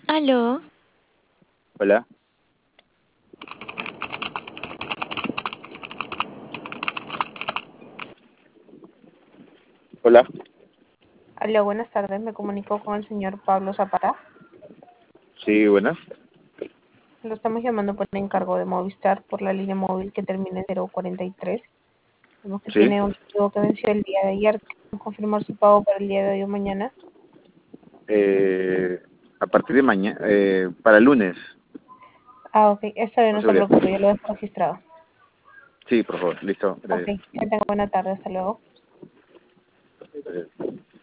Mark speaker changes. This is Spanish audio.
Speaker 1: Aló,
Speaker 2: Hola, hola,
Speaker 3: Aló, buenas tardes. Me comunico con el señor Pablo Zapata.
Speaker 2: sí, buenas.
Speaker 3: Lo estamos llamando por el encargo de Movistar por la línea móvil que termina en 043. Vemos que
Speaker 2: Sí,
Speaker 3: tiene un recibo que venció el día de ayer. ¿Quiere confirmar su pago para el día de hoy o mañana?
Speaker 2: a partir de mañana, para el lunes,
Speaker 3: Ah, ok. Está bien,
Speaker 2: no
Speaker 3: no se
Speaker 2: sabría.
Speaker 3: preocupe. Yo lo dejo registrado.
Speaker 2: Sí, por favor, listo,
Speaker 3: Ok.
Speaker 2: gracias.
Speaker 3: Que tenga buena tarde. Hasta luego.
Speaker 2: Gracias.